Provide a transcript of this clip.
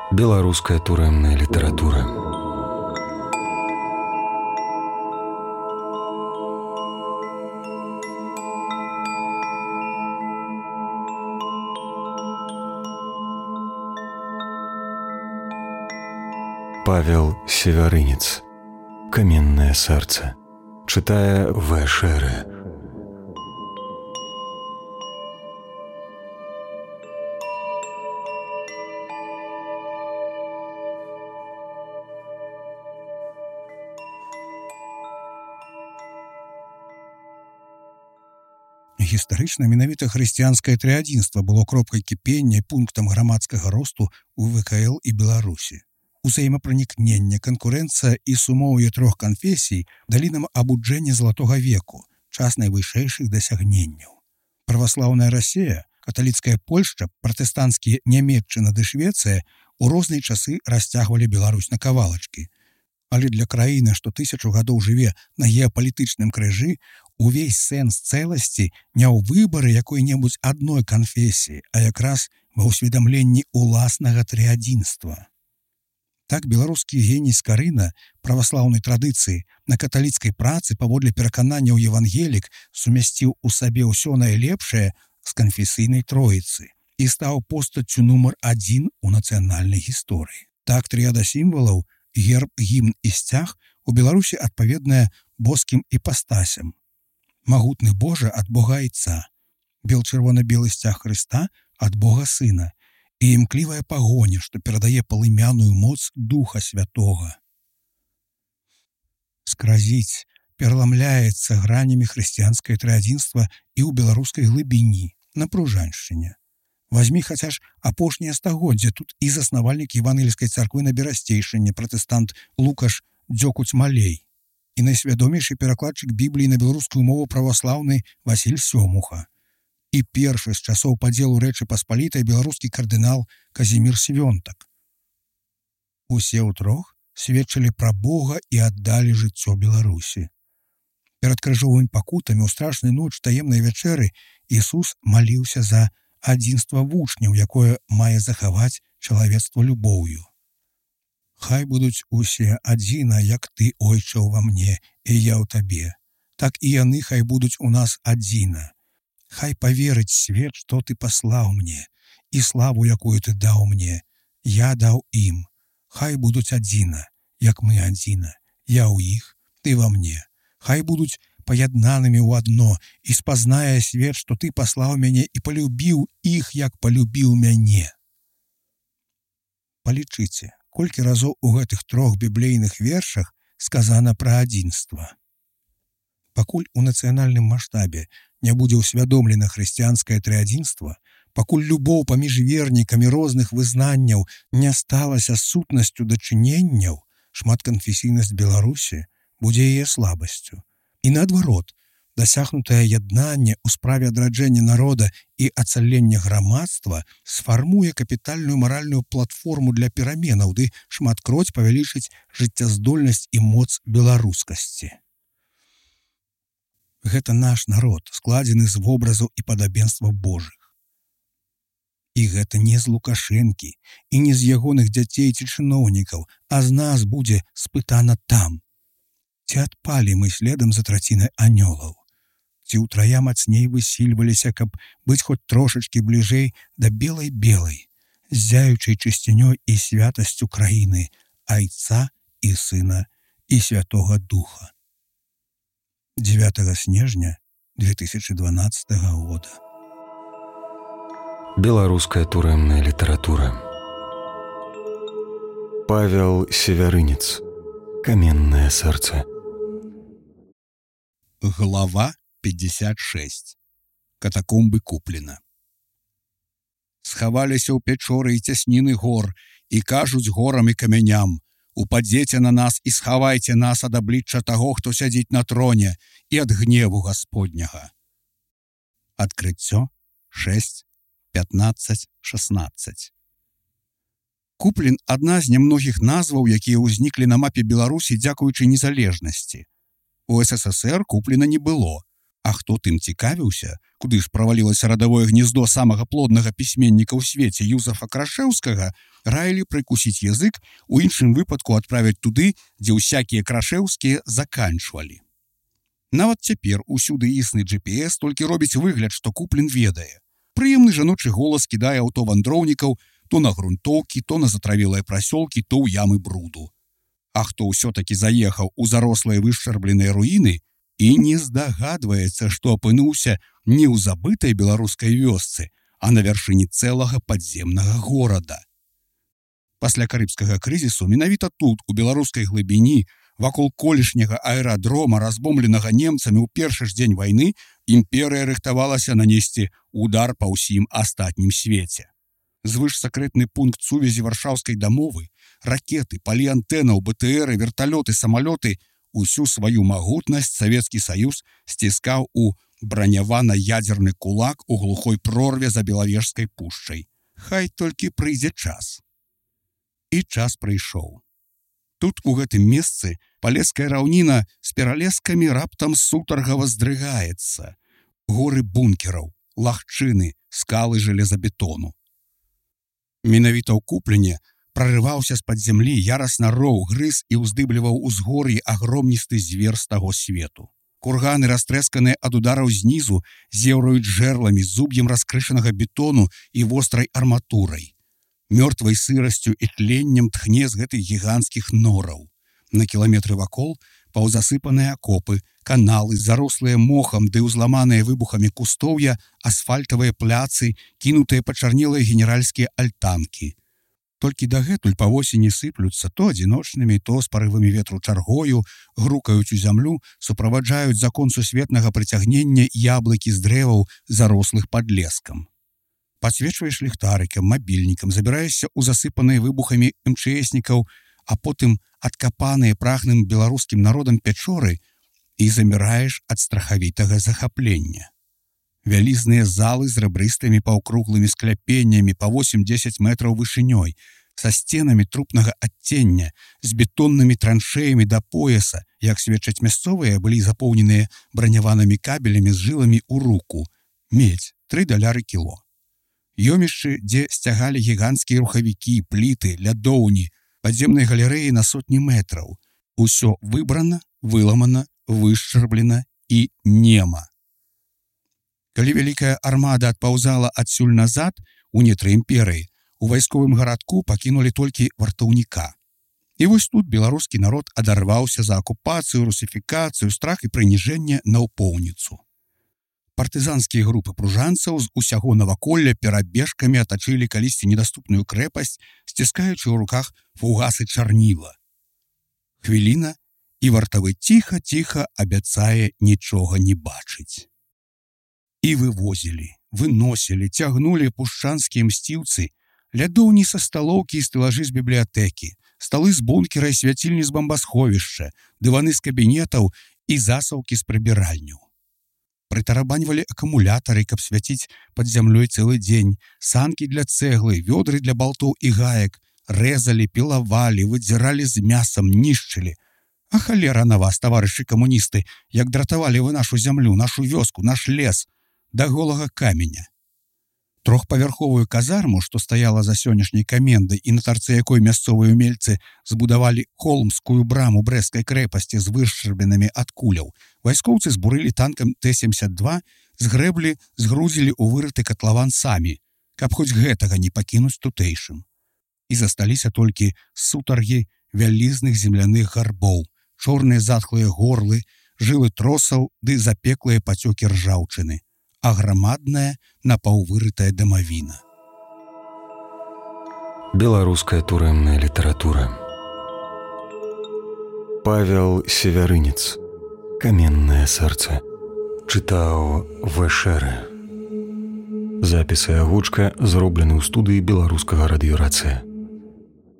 Беларуская турэмная літаратура. Павел Севярынец. Каменное сердце. Читая В. Шеры. Гістарычна менавіта хрысціянскае трыадзінства было кропкай кіпення і пунктам грамадскага росту ў ВКЛ і Беларусі. Узаемапранікненне, канкурэнцыя і сумоўе трох канфесій далі нам абуджэнне залатога веку, час найвышэйшых дасягненняў. Праваслаўная Расія, каталіцкая Польшча, пратэстанцкія Нямецчына ды Швецыя у розныя часы расцягвалі Беларусь на кавалачкі. Але для краіны, што 1000 гадоў жыве на геапалітычным крыжы, увесь сэнс цэласці не ў выбары якой-небудзь адной канфесіі, а якраз ва ўсведамленні ўласнага трыадзінства. Так беларускі геній Скарына праваслаўнай традыцыі на каталіцкай працы паводле перакананняў евангелік сумясціў у сабе ўсё найлепшае з канфесійнай троіцы і стаў постаццю нумар 1 у нацыянальнай гісторыі. Так трыяда сімвалаў герб, гімн і сцяг у Беларусі адпаведная боскім іпастасям. Магутны Божа ад Бога Айца, бел-чырвона-белы сцяг Хрыста ад Бога Сына і імклівая пагоня, што перадае палымяную моц Духа Святога. Скразіць, пераламляецца гранямі хрысціянскае трыадзінства і ў беларускай глыбіні, на Пружаншчыне. Вазьмі хаця ж апошняе стагоддзе, тут і заснавальнік Евангельскай царквы на Берасцейшыне, пратэстант Лукаш Дзёкуць Малей, і найсвядомейшы перакладчык Бібліі на беларускую мову праваслаўны Васіль Сёмуха, і першы з часоў падзелу Рэчы Паспалітай беларускі кардынал Казімір Свёнтак. Усе ўтрох сведчылі пра Бога і аддалі жыццё Беларусі. Перад крыжовымі пакутамі ў страшную ноч таемнай вячэры Ісус маліўся за адзінства вучняў, якое мае захаваць чалавецтва любоўю. Хай будуць усе адзіна, як ты, Ойча, ува мне, і я ў табе. Так і яны хай будуць у нас адзіна. Хай паверыць свет, што ты паслаў мне, і славу, якую ты даў мне, я даў ім. Хай будуць адзіна, як мы адзіна, я ў іх, ты ва мне. Хай будуць паяднанымі ў адно, і спазнае свет, што ты паслаў мяне і палюбіў іх, як палюбіў мяне. Палічыце, колькі разоў у гэтых трох біблейных вершах сказана пра адзінства. Пакуль у нацыянальным маштабе не будзе ўсвядомлена хрысціянскае трыадзінства, пакуль любоў паміж вернікамі розных вызнанняў не сталася сутнасцю дачыненняў, шматканфесійнасць Беларусі будзе яе слабасцю. І наадварот, дасягнутае яднанне ў справе адраджэння народа і ацалення грамадства сфармуе капітальную маральную платформу для пераменаў, ды шматкроць павялічыць жыццяздольнасць і моц беларускасці. Гэта наш народ, складзены з вобразаў і падабенства Божых. І гэта не з Лукашэнкі і не з ягоных дзяцей ці чыноўнікаў, а з нас будзе спытана там. Ці адпалі мы следам за трацінай анёлаў? Ці ўтрая мацней высільваліся, каб быць хоць трошачкі бліжэй да белай-белай, ззяючай чысцінёй і святасцю краіны, Айца і Сына і Святога Духа. 9 снежня 2012 года. Беларуская турэмная літаратура. Павел Севярынец. Каменное сердце. Глава 56. Катакомбы Купліна. Схаваліся ў пячоры і цясніны гор, і кажуць горам і камяням: упадзеце на нас і схавайце нас ад аблічча таго, хто сядзіць на троне, і ад гневу Гасподняга. Адкрыццё 6, 15, 16. Куплін – адна з нямногіх назваў, якія ўзніклі на мапе Беларусі дзякуючы незалежнасці. У СССР Купліна не было. А хто тым цікавіўся, куды ж правалілася радавое гнездо самага плоднага пісьменніка ў свеце Юзафа Крашэўскага, раілі прыкусіць язык, у іншым выпадку адправіць туды, дзе ўсякія крашэўскія заканчвалі. Нават цяпер усюды існы GPS толькі робіць выгляд, што Куплін ведае. Прыемны жаночы голас кідае аўто вандроўнікаў то на грунтоўкі, то на затравелыя прасёлкі, то ў ямы бруду. А хто ўсё-такі заехаў у зарослыя вышчарбленыя руіны і не здагадваецца, што апынуўся не ў забытай беларускай вёсцы, а на вяршыні цэлага падземнага горада. Пасля карыбскага крызісу менавіта тут, у беларускай глыбіні, вакол колішняга аэрадрома, разбомленага немцамі ў першы ж дзень вайны, імперыя рыхтавалася нанесці удар па ўсім астатнім свеце. Звышсакрэтны пункт сувязі варшаўскай дамовы, ракеты, палі антэнаў, БТРы, верталёты, самалёты, усю сваю магутнасць Савецкі Саюз сціскаў у бранявана-ядзерны кулак у глухой прорве за Белавежскай пушчай. Хай толькі прыйдзе час. І час прыйшоў. Тут, у гэтым месцы, палеская раўніна з пералескамі раптам сутаргава здрыгаецца. Горы бункераў, лагчыны, скалы жалезабетону. Менавіта ў Купліне прарываўся з-пад зямлі ярасна роў, грыз і ўздыбліваў узгор'і агромністы звер з таго свету. Курганы, растрэсканыя ад удараў знізу, зеўраюць жерламі, зуб'ем раскрышанага бетону і вострай арматурай. Мёртвай сырасцю і тленнем тхне з гэтых гіганцкіх нораў. На кіламетры вакол паўзасыпаныя акопы, каналы, зарослыя мохам ды ўзламаныя выбухамі кустоўя, асфальтавыя пляцы, кінутыя пачарнелыя генеральскія альтанкі. Толькі дагэтуль па восені сыплюцца то адзіночнымі, то з парывамі ветру чаргою, грукаюць у зямлю, суправаджаюць закон сусветнага прыцягнення яблыкі з дрэваў, зарослых падлескам. Падсвечваеш ліхтарыкам, мабільнікам, забіраешся ў засыпаныя выбухамі МЧСнікаў, а потым адкапаныя прагным беларускім народам пячоры і заміраеш ад страхавітага захаплення. Вялізныя залы з рабрыстымі паўкруглымі скляпеннямі па 8-10 метраў вышынёй, са сценамі трупнага адцення, з бетоннымі траншеямі да пояса, як сведчаць мясцовыя, былі запоўненыя браняванымі кабелямі з жыламі ў руку. Медзь, $3 кіло. Ёмішчы, дзе сцягалі гіганцкія рухавікі, пліты, лядоўні, падземнай галерэі на сотні метраў. Усё выбрана, выламана, вышчарблена і нема. Калі вялікая армада адпаўзала адсюль назад, у нетры імперыі, у вайсковым гарадку пакінулі толькі вартаўніка. І вось тут беларускі народ адарваўся за акупацыю, русіфікацыю, страх і прыніжэнне наўпоўніцу. Партызанскія групы пружанцаў з усяго наваколля перабежкамі атачылі калісьці недаступную крэпасць, сціскаючы ў руках фугасы чарніла. Хвіліна, і вартавы ціха-ціха абяцае нічога не бачыць. І вывозілі, выносілі, цягнулі пушчанскія мсціўцы, лядоўні са сталоўкі і стэлажы з бібліятэкі, сталы з бункера і свяцільні з бамбасховішча, дываны з кабінетаў і засаўкі з прыбіральняў. Прытарабаньвалі акумулятары, каб свяціць пад зямлёй цэлы дзень, санкі для цэглы, вёдры для балтоў і гаек, рэзалі, пілавалі, выдзіралі з мясам, нішчылі. А халера на вас, таварышы камуністы, як дратавалі вы нашу зямлю, нашу вёску, наш лес, да голага каменя. Трохпавярховую казарму, што стаяла за сённяшняй камендай і на тарцы якой мясцовыя умельцы збудавалі холмскую браму брэсцкай крэпасці з вышчарбленымі ад куляў, вайскоўцы збурылі танкам Т-72, згрэблі, згрузілі ў вырыты катлаван самі, каб хоць гэтага не пакінуць тутэйшым. І засталіся толькі сутаргі вялізных земляных гарбоў, чорныя затхлыя горлы, жылы тросаў ды запеклыя пацёкі ржаўчыны, а грамадная напаўвырытая дамавіна. Беларуская турэмная літаратура. Павел Севярынец. «Каменное сердце». Чытаў Вэшэрэ. Запіс і агучка зроблены ў студыі беларускага радыёрацыя.